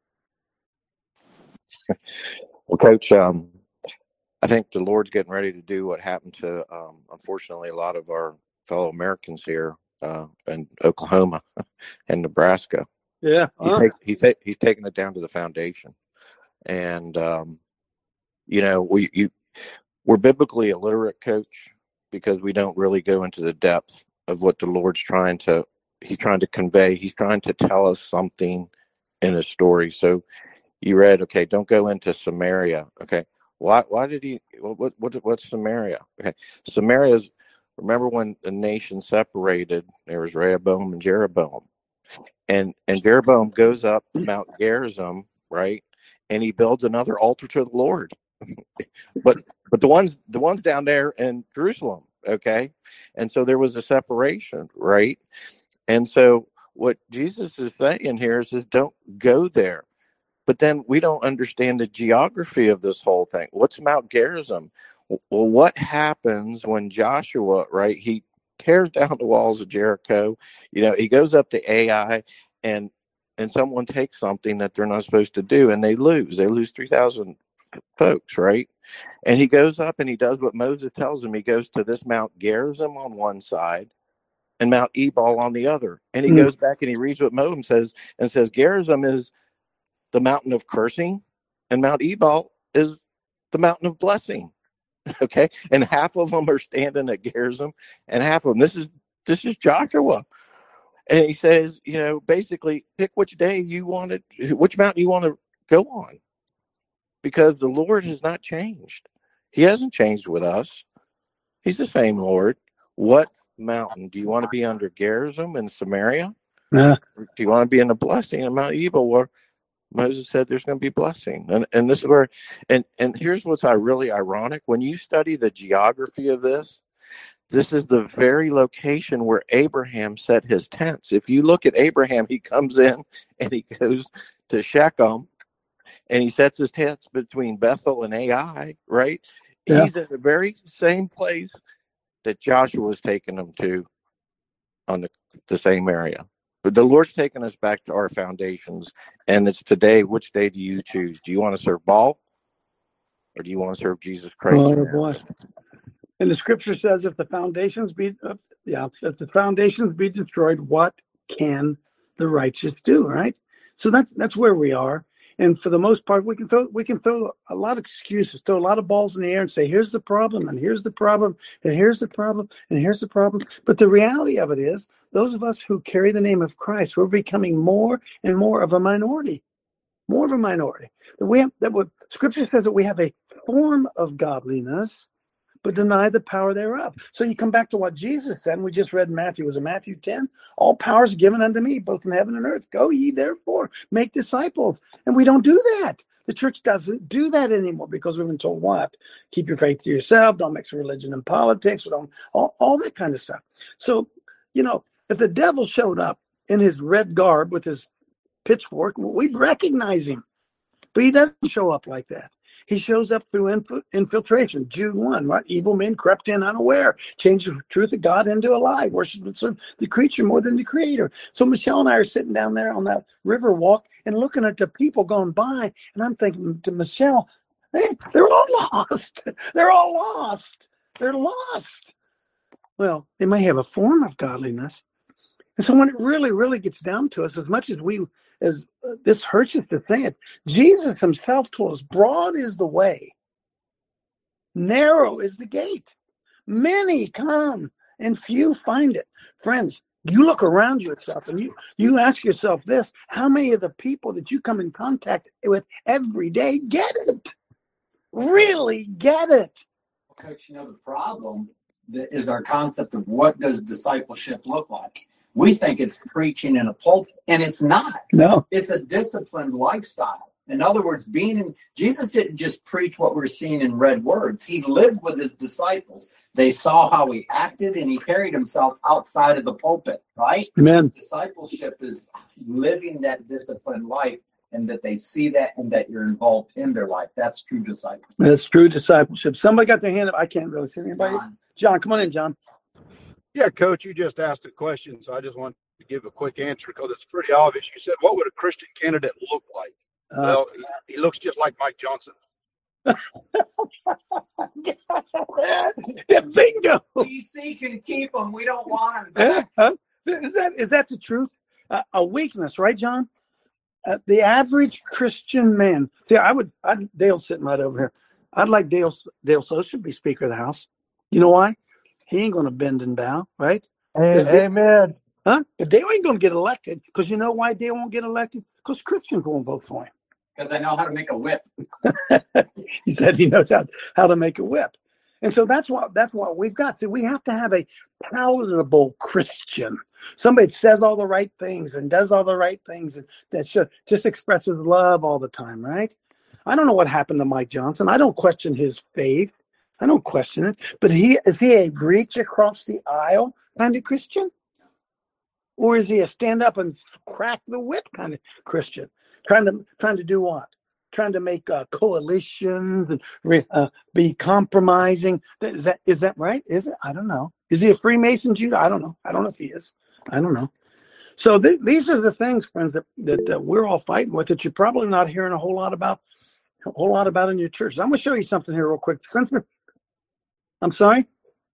Well, Coach, um, I think the Lord's getting ready to do what happened to, um, unfortunately, a lot of our fellow Americans here uh, in Oklahoma and Nebraska. Yeah, he's, uh-huh. take, he ta- he's taking it down to the foundation, and um, you know we you we're biblically illiterate, Coach, because we don't really go into the depth of what the Lord's trying to he's trying to convey, he's trying to tell us something in a story. So you read, okay, don't go into Samaria. Okay. Why, why did he, what, what, what's Samaria? Okay. Samaria is, remember when the nation separated, there was Rehoboam and Jeroboam. And, and Jeroboam goes up to Mount Gerizim, right? And he builds another altar to the Lord. but, but the ones, the ones down there in Jerusalem. Okay. And so there was a separation, right? And so what Jesus is saying here is, is don't go there. But then we don't understand the geography of this whole thing. What's Mount Gerizim? Well, what happens when Joshua, right, he tears down the walls of Jericho, you know, he goes up to Ai, and and someone takes something that they're not supposed to do, and they lose. They lose three thousand folks, right? And he goes up and he does what Moses tells him. He goes to this Mount Gerizim on one side and Mount Ebal on the other. And he mm. goes back and he reads what Moses says and says Gerizim is the mountain of cursing and Mount Ebal is the mountain of blessing. Okay. And half of them are standing at Gerizim and half of them, this is, this is Joshua. And he says, you know, basically pick which day you want to, which mountain you want to go on, because the Lord has not changed. He hasn't changed with us. He's the same Lord. What mountain do you want to be under, Gerizim and Samaria? Yeah. Or do you want to be in the blessing of Mount Ebal, where Moses said there's going to be blessing? And and this is where, and and here's what's really ironic. When you study the geography of this, this is the very location where Abraham set his tents. If you look at Abraham, he comes in and he goes to Shechem and he sets his tents between Bethel and Ai, right? Yeah. He's in the very same place that Joshua was taking them to on the, the same area. But the Lord's taking us back to our foundations, and it's today. Which day do you choose? Do you want to serve Baal, or do you want to serve Jesus Christ? Oh, boy. And the scripture says, if the foundations be, uh, yeah, if the foundations be destroyed, what can the righteous do? Right. So that's that's where we are. And for the most part, we can throw we can throw a lot of excuses, throw a lot of balls in the air, and say, here's the problem, and here's the problem, and here's the problem, and here's the problem. But the reality of it is, those of us who carry the name of Christ, we're becoming more and more of a minority, more of a minority. That we have, that what Scripture says that we have a form of godliness, but deny the power thereof. So you come back to what Jesus said, and we just read in Matthew. Was it Matthew ten? All power is given unto me, both in heaven and earth. Go ye therefore, make disciples. And we don't do that. The church doesn't do that anymore because we've been told what? Keep your faith to yourself. Don't mix religion and politics. Don't, all, all that kind of stuff. So, you know, if the devil showed up in his red garb with his pitchfork, we'd recognize him. But he doesn't show up like that. He shows up through inf- infiltration. Jude one, right? Evil men crept in unaware, changed the truth of God into a lie, worship the creature more than the creator. So Michelle and I are sitting down there on that river walk and looking at the people going by, and I'm thinking to Michelle, hey, they're all lost. They're all lost. They're lost. Well, they may have a form of godliness. And so when it really, really gets down to us, as much as we as uh, this hurts us to say it, Jesus himself told us, broad is the way, narrow is the gate. Many come and few find it. Friends, you look around yourself and you, you ask yourself this, how many of the people that you come in contact with every day get it? Really get it? Coach, you know, the problem is our concept of what does discipleship look like? We think it's preaching in a pulpit, and it's not. No. It's a disciplined lifestyle. In other words, being in, Jesus didn't just preach what we're seeing in red words. He lived with his disciples. They saw how he acted, and he carried himself outside of the pulpit, right? Amen. Discipleship is living that disciplined life, and that they see that and that you're involved in their life. That's true discipleship. That's true discipleship. Somebody got their hand up. I can't really see anybody. John, John come on in, John. Yeah, Coach, you just asked a question, so I just wanted to give a quick answer because it's pretty obvious. You said, what would a Christian candidate look like? Uh, well, he, he looks just like Mike Johnson. Yeah, bingo. D C can keep him. We don't want him back. Uh, is that is that the truth? Uh, a weakness, right, John? Uh, the average Christian man. See, I would. I'd, Dale's sitting right over here. I'd like Dale. Dale So should be Speaker of the House. You know why? He ain't going to bend and bow, right? Amen. Huh? But they ain't going to get elected because you know why they won't get elected? Because Christians won't vote for him. Because I know how to make a whip. He said he knows how, how to make a whip. And so that's what that's what we've got. See, we have to have a palatable Christian. Somebody that says all the right things and does all the right things and that should, just expresses love all the time, right? I don't know what happened to Mike Johnson. I don't question his faith. I don't question it. But he is he a reach across the aisle kind of Christian? Or is he a stand up and crack the whip kind of Christian? Trying to trying to do what? Trying to make uh, coalitions and re, uh, be compromising. Is that is that right? Is it? I don't know. Is he a Freemason, Judah? I don't know. I don't know if he is. I don't know. So th- these are the things, friends, that, that that we're all fighting with that you're probably not hearing a whole lot about, a whole lot about in your church. I'm going to show you something here real quick. I'm sorry.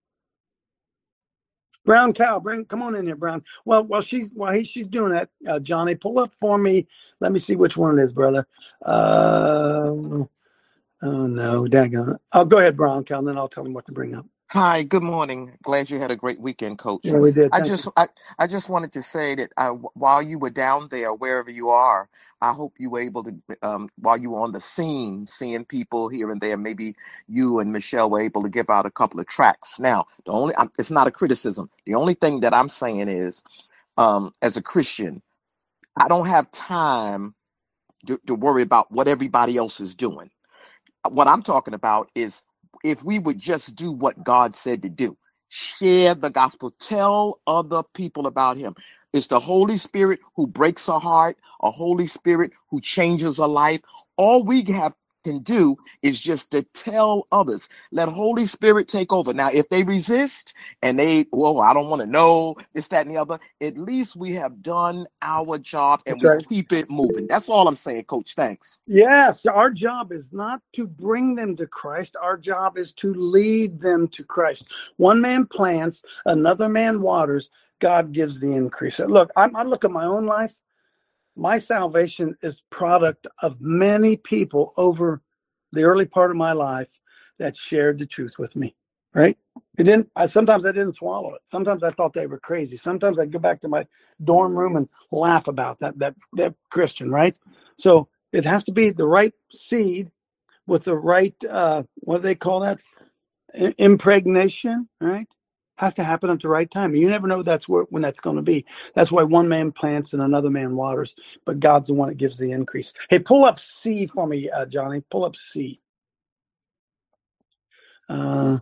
Brown cow, bring come on in here, Brown. Well, while she's while he, she's doing that, uh, Johnny, pull up for me. Let me see which one it is, brother. Uh, oh no, daggone it. I'll go ahead, Brown cow, and then I'll tell him what to bring up. Hi, good morning. Glad you had a great weekend, Coach. Yeah, we did. I Thank just, you. I, I just wanted to say that uh, while you were down there, wherever you are, I hope you were able to, um, while you were on the scene, seeing people here and there, maybe you and Michelle were able to give out a couple of tracks. Now, the only, um, it's not a criticism. The only thing that I'm saying is, um, as a Christian, I don't have time to, to worry about what everybody else is doing. What I'm talking about is if we would just do what God said to do, share the gospel, tell other people about him. It's the Holy Spirit who breaks a heart, a Holy Spirit who changes a life. All we have can do is just to tell others. Let Holy Spirit take over. Now, if they resist and they, well, I don't want to know this, that, and the other, at least we have done our job and That's we right. keep it moving. That's all I'm saying, Coach. Thanks. Yes, our job is not to bring them to Christ. Our job is to lead them to Christ. One man plants, another man waters. God gives the increase. Look, I'm, I look at my own life. My salvation is product of many people over the early part of my life that shared the truth with me, right? It didn't. I, sometimes I didn't swallow it. Sometimes I thought they were crazy. Sometimes I'd go back to my dorm room and laugh about that, that, that Christian, right? So it has to be the right seed with the right, uh, what do they call that? I- impregnation, right? Has to happen at the right time. You never know that's where, when that's going to be. That's why one man plants and another man waters, but God's the one that gives the increase. Hey, pull up C for me, uh, Johnny. Pull up C. Uh,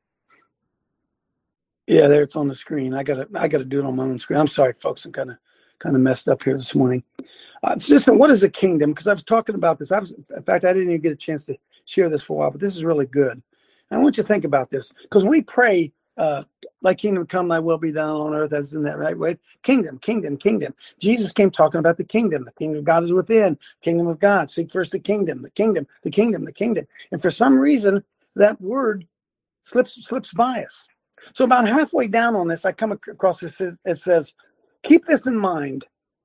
yeah, there it's on the screen. I gotta, I gotta do it on my own screen. I'm sorry, folks. I'm kind of, kind of messed up here this morning. Uh, it's just what is a kingdom? Because I was talking about this. I was, in fact, I didn't even get a chance to share this for a while, but this is really good. I want you to think about this because we pray. Uh, like kingdom come, thy will be done on earth as in that right way. Kingdom, kingdom, kingdom. Jesus came talking about the kingdom. The kingdom of God is within. Kingdom of God. Seek first the kingdom, the kingdom, the kingdom, the kingdom. And for some reason, that word slips slips by us. So about halfway down on this, I come across this. It says, keep this in mind.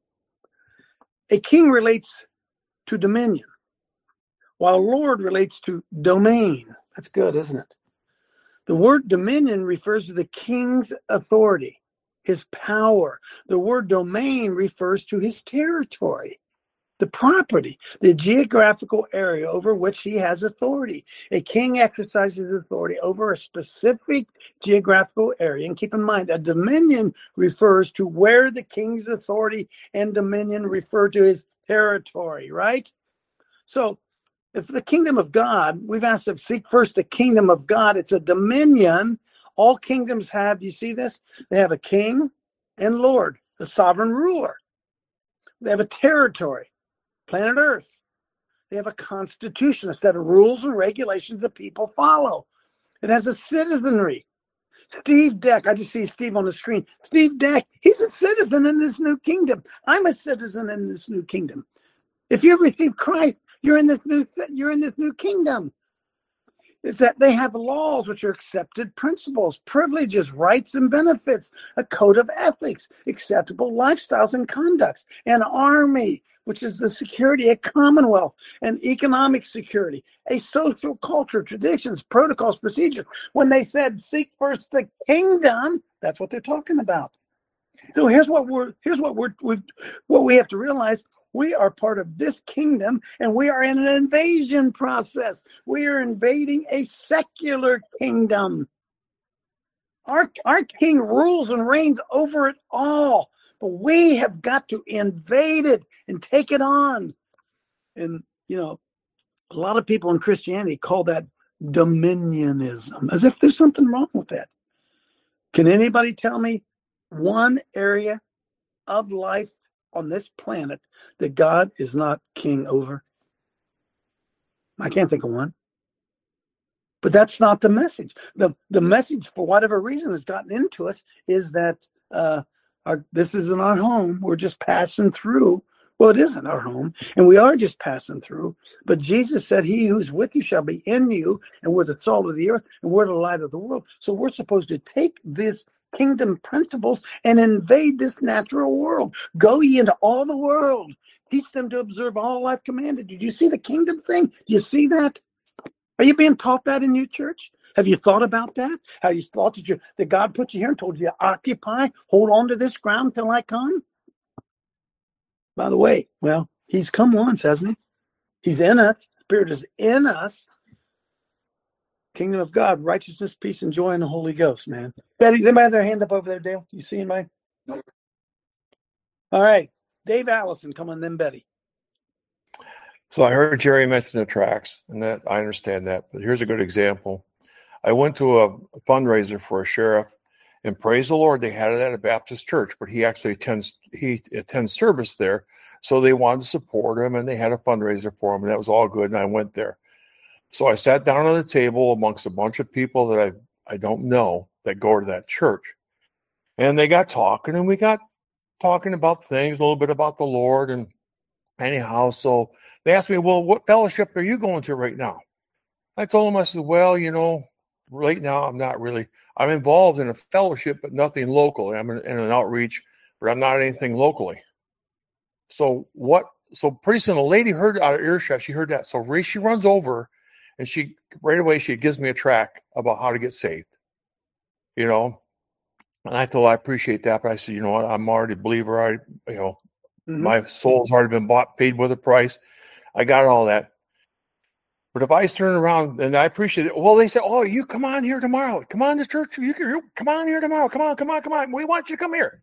A king relates to dominion, while a lord relates to domain. That's good, isn't it? The word dominion refers to the king's authority, his power. The word domain refers to his territory, the property, the geographical area over which he has authority. A king exercises authority over a specific geographical area. And keep in mind, a dominion refers to where the king's authority and dominion refer to his territory, right? So, if the kingdom of God, we've asked to seek first the kingdom of God. It's a dominion. All kingdoms have, you see this? They have a king and Lord, the sovereign ruler. They have a territory, planet Earth. They have a constitution, a set of rules and regulations that people follow. It has a citizenry. Steve Deck, I just see Steve on the screen. Steve Deck, he's a citizen in this new kingdom. I'm a citizen in this new kingdom. If you receive Christ, You're in this new. You're in this new kingdom. It's that they have laws which are accepted principles, privileges, rights, and benefits, a code of ethics, acceptable lifestyles and conducts, an army, which is the security, a commonwealth, and economic security, a social culture, traditions, protocols, procedures. When they said seek first the kingdom, that's what they're talking about. So here's what we're here's what we're we what we have to realize. We are part of this kingdom, and we are in an invasion process. We are invading a secular kingdom. Our, our king rules and reigns over it all, but we have got to invade it and take it on. And, you know, a lot of people in Christianity call that dominionism, as if there's something wrong with that. Can anybody tell me one area of life on this planet that God is not king over? I can't think of one. But that's not the message. The the message, for whatever reason, has gotten into us is that uh, our, this isn't our home. We're just passing through. Well, it isn't our home, and we are just passing through. But Jesus said, he who's with you shall be in you, and we're the salt of the earth, and we're the light of the world. So we're supposed to take this kingdom principles and invade this natural world. Go ye into all the world. Teach them to observe all I've commanded. Did you see the kingdom thing? Do you see that? Are you being taught that in your church? Have you thought about that? Have you thought that, you, that God put you here and told you to occupy, hold on to this ground till I come? By the way, well, he's come once, hasn't he? He's in us. Spirit is in us. Kingdom of God, righteousness, peace, and joy in the Holy Ghost, man. Betty, anybody have their hand up over there, Dale? You see anybody? Nope. All right. Dave Allison, come on then, Betty. So I heard Jerry mention the tracts, and that I understand that. But here's a good example. I went to a fundraiser for a sheriff, and praise the Lord, they had it at a Baptist church, but he actually attends he attends service there. So they wanted to support him, and they had a fundraiser for him, and that was all good, and I went there. So I sat down on the table amongst a bunch of people that I, I don't know that go to that church. And they got talking, and we got talking about things, a little bit about the Lord. And anyhow, so they asked me, well, what fellowship are you going to right now? I told them, I said, well, you know, right now I'm not really, I'm involved in a fellowship, but nothing locally. I'm in, in an outreach, but I'm not anything locally. So what, so pretty soon a lady heard out of earshot, she heard that. So she runs over and she, right away, she gives me a tract about how to get saved, you know? And I told her, I appreciate that. But I said, you know what? I'm already a believer. I, you know, mm-hmm. my soul's already been bought, paid with a price. I got all that. But if I turn around and I appreciate it, well, they say, oh, you come on here tomorrow. Come on to church. You can come on here tomorrow. Come on, come on, come on. We want you to come here.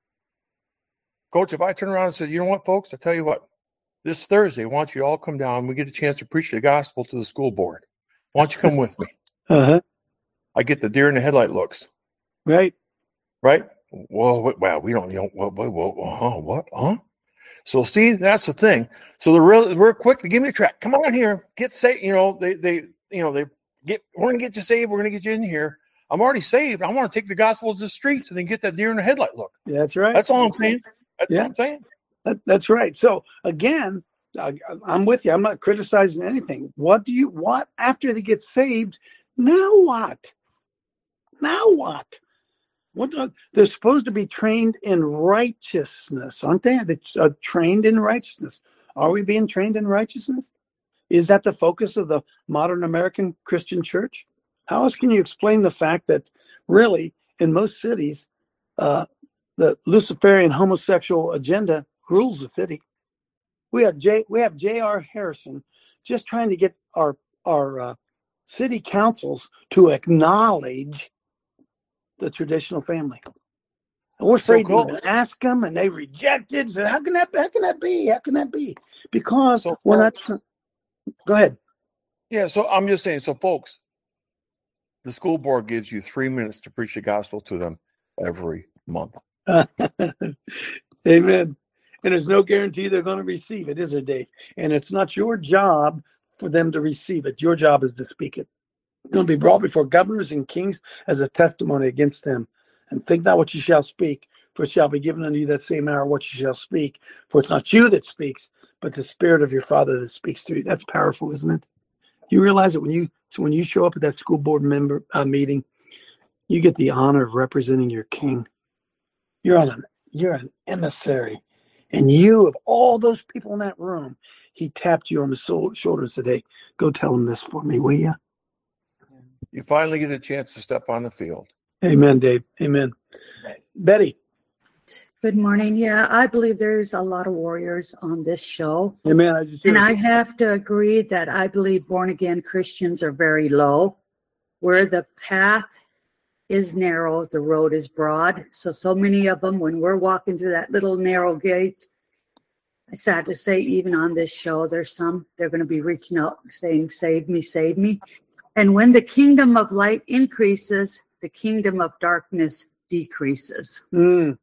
Coach, if I turn around and say, you know what, folks, I tell you what, this Thursday, why don't you all come down? We get a chance to preach the gospel to the school board. Why don't you come with me? Uh-huh. I get the deer in the headlight looks. Right. Right? Well, well, we don't, you know, what, what, what, huh, what, huh? So see, that's the thing. So they're real, real quick to give me a track. Come on here, get saved. You know, they, they, you know, they get. We're gonna get you saved. We're gonna get you in here. I'm already saved. I want to take the gospel to the streets and then get that deer in the headlight look. Yeah, that's right. That's all I'm saying. That's yeah. what I'm saying. That, that's right. So again, I, I'm with you. I'm not criticizing anything. What do you? What after they get saved? Now what? Now what? What they're supposed to be trained in righteousness, aren't they? They're uh, trained in righteousness. Are we being trained in righteousness? Is that the focus of the modern American Christian church? How else can you explain the fact that really in most cities, uh, the Luciferian homosexual agenda rules the city? We have J. We have J R. Harrison just trying to get our our uh, city councils to acknowledge the traditional family. And we're afraid so cool. to even ask them, and they rejected. So how can that how can that be? How can that be? Because so, we're not tr- go ahead. Yeah, so I'm just saying, so folks, the school board gives you three minutes to preach the gospel to them every month. Amen. And there's no guarantee they're going to receive it, is there, Dave? And it's not your job for them to receive it. Your job is to speak it. Going to be brought before governors and kings as a testimony against them. And think not what you shall speak, for it shall be given unto you that same hour what you shall speak. For it's not you that speaks, but the Spirit of your Father that speaks through you. That's powerful, isn't it? You realize that when you so when you show up at that school board member uh, meeting, you get the honor of representing your king. You're on an you're an emissary, and you of all those people in that room, he tapped you on the soul, shoulder and said, "Hey, go tell him this for me, will you?" You finally get a chance to step on the field. Amen, Dave. Amen. Betty. Good morning. Yeah, I believe there's a lot of warriors on this show. Amen. I just and I have to agree that I believe born-again Christians are very low. Where the path is narrow, the road is broad. So, so many of them, when we're walking through that little narrow gate, it's sad to say, even on this show, there's some, they're going to be reaching out saying, save me, save me. And when the kingdom of light increases, the kingdom of darkness decreases. Mm.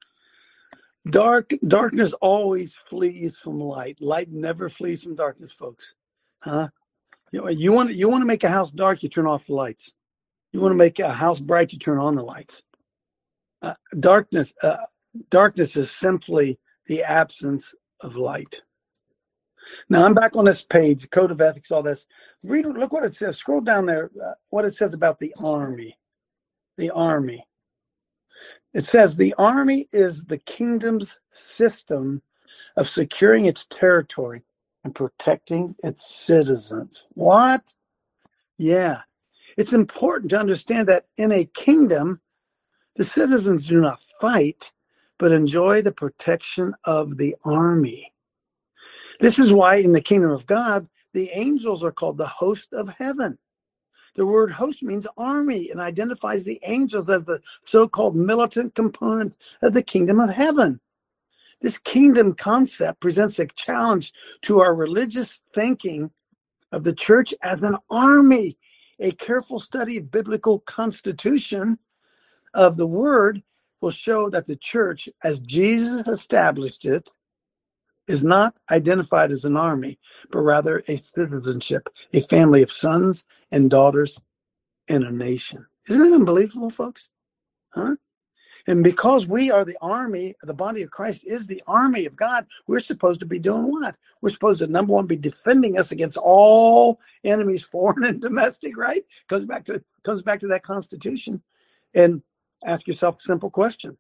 Dark darkness always flees from light. Light never flees from darkness, folks. Huh? You know, you want you want to make a house dark, you turn off the lights. You want to make a house bright, you turn on the lights. Uh, darkness, uh, darkness is simply the absence of light. Now I'm back on this page, Code of Ethics, all this. Read, look what it says. Scroll down there. Uh, what it says about the army. The army. It says the army is the kingdom's system of securing its territory and protecting its citizens. What? Yeah. It's important to understand that in a kingdom, the citizens do not fight, but enjoy the protection of the army. This is why in the kingdom of God, the angels are called the host of heaven. The word host means army and identifies the angels as the so-called militant components of the kingdom of heaven. This kingdom concept presents a challenge to our religious thinking of the church as an army. A careful study of biblical constitution of the word will show that the church, as Jesus established it, is not identified as an army, but rather a citizenship, a family of sons and daughters in a nation. Isn't it unbelievable, folks? Huh? And because we are the army, the body of Christ is the army of God, we're supposed to be doing what? We're supposed to, number one, be defending us against all enemies, foreign and domestic, right? Comes back to comes back to that Constitution. And ask yourself a simple question.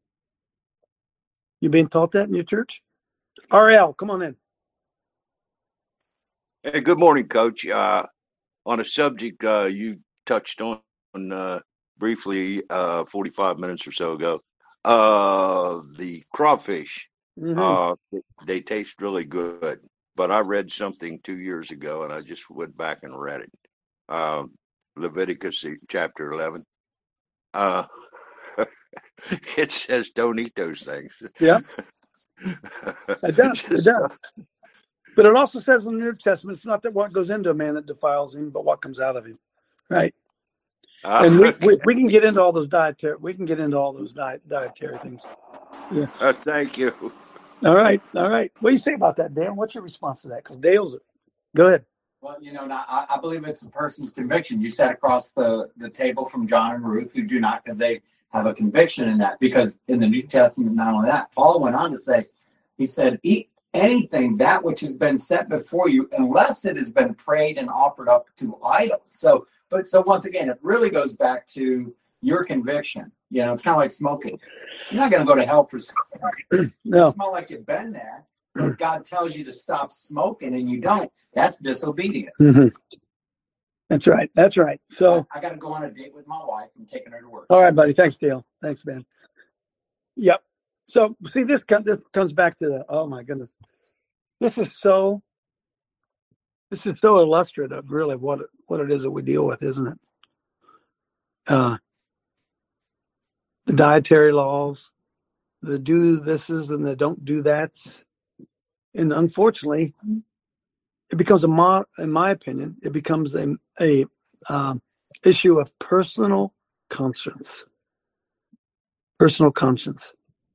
You being taught that in your church? R L, come on in. Hey, good morning, Coach. Uh, on a subject uh, you touched on uh, briefly uh, forty-five minutes or so ago, uh, the crawfish, Mm-hmm. uh, they taste really good. But I read something two years ago, and I just went back and read it. Um, Leviticus chapter eleven. Uh, it says don't eat those things. Yeah. It does. It does. But it also says in the New Testament, it's not that what goes into a man that defiles him, but what comes out of him. Right. Uh, and we, we, we can get into all those dietary, we can get into all those diet, dietary things. Yeah. Uh, thank you. All right. All right. What do you say about that, Dale? What's your response to that? Because Dale's it. Go ahead. Well, you know, not, I, I believe it's a person's conviction. You sat across the, the table from John and Ruth who do not, because they have a conviction in that. Because in the New Testament, not only that, Paul went on to say, he said, eat anything, that which has been set before you, unless it has been prayed and offered up to idols. So, but so once again, it really goes back to your conviction. You know, it's kind of like smoking. You're not going to go to hell for smoking. No. You smell like you've been there. If God tells you to stop smoking and you don't, that's disobedience. Mm-hmm. That's right. That's right. So I, I got to go on a date with my wife. I'm taking her to work. all right, buddy. Thanks, Dale. Thanks, man. Yep. So see, this, com- this comes back to the, oh my goodness. This is so, this is so illustrative, really, of what it, what it is that we deal with, isn't it? Uh, the dietary laws, the do thises and the don't do that's. And unfortunately, it becomes a, mo- in my opinion, it becomes a, a um, issue of personal conscience. Personal conscience.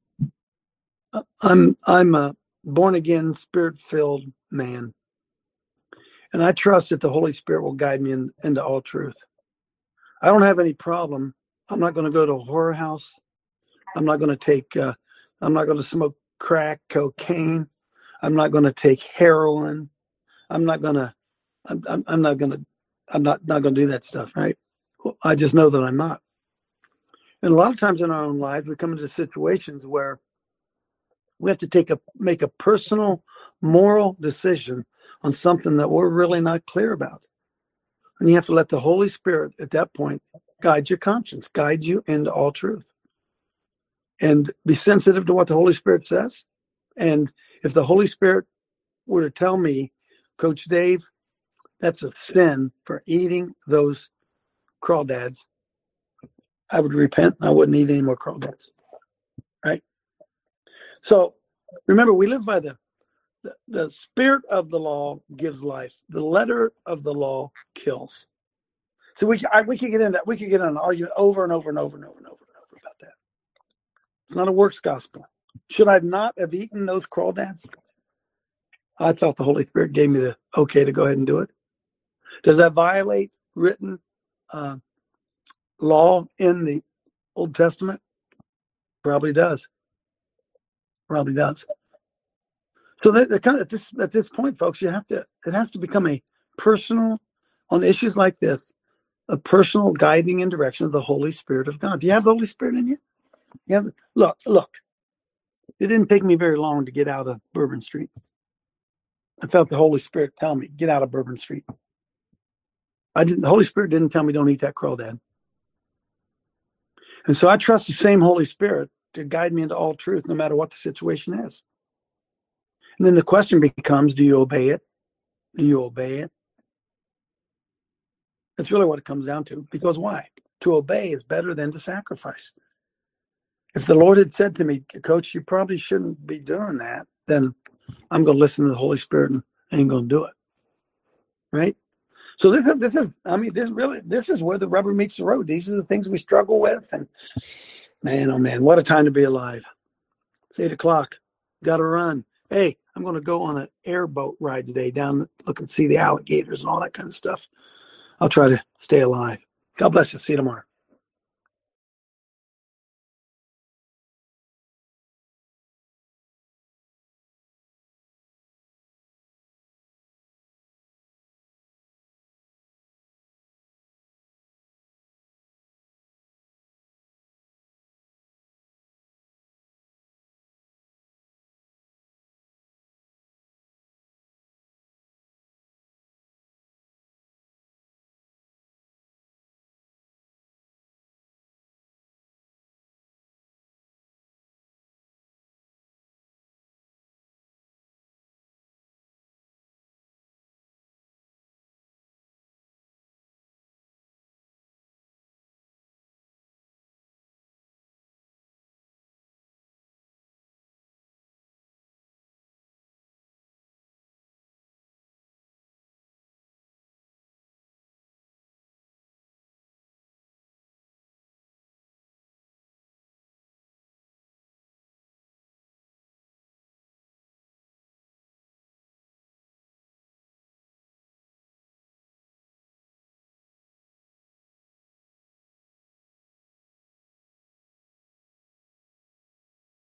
I'm I'm a born again, spirit filled man, and I trust that the Holy Spirit will guide me in, into all truth. I don't have any problem. I'm not going to go to a horror house. I'm not going to take. Uh, I'm not going to smoke crack, cocaine. I'm not going to take heroin. I'm not going to. I'm, I'm, I'm not going to. I'm not not going to do that stuff. Right? Well, I just know that I'm not. And a lot of times in our own lives, we come into situations where we have to take a make a personal moral decision on something that we're really not clear about. And you have to let the Holy Spirit at that point guide your conscience, guide you into all truth. and be sensitive to what the Holy Spirit says. And if the Holy Spirit were to tell me, Coach Dave, that's a sin for eating those crawdads, I would repent and I wouldn't eat any more crawdads. Right? So remember, we live by the, the the spirit of the law gives life. The letter of the law kills. So we I, we could get into that. We could get in an argument over and over and over and over and over and over about that. It's not a works gospel. Should I not have eaten those crawdads? I thought the Holy Spirit gave me the okay to go ahead and do it. Does that violate written uh, law in the Old Testament? Probably does. Probably does. So that, that kind of, at this at this point, folks, you have to. It has to become a personal, on issues like this, a personal guiding and direction of the Holy Spirit of God. Do you have the Holy Spirit in you? You have, look, look. It didn't take me very long to get out of Bourbon Street. I felt the Holy Spirit tell me, get out of Bourbon Street. I didn't. The Holy Spirit didn't tell me don't eat that crawdad. And so I trust the same Holy Spirit to guide me into all truth, no matter what the situation is. And then the question becomes, do you obey it? Do you obey it? That's really what it comes down to. Because why? To obey is better than to sacrifice. If the Lord had said to me, Coach, you probably shouldn't be doing that, then I'm going to listen to the Holy Spirit and ain't going to do it. Right? So this, this is, I mean, this really, this is where the rubber meets the road. These are the things we struggle with. And man, oh man, what a time to be alive. It's eight o'clock. Got to run. Hey, I'm going to go on an airboat ride today down, look and see the alligators and all that kind of stuff. I'll try to stay alive. God bless you. See you tomorrow.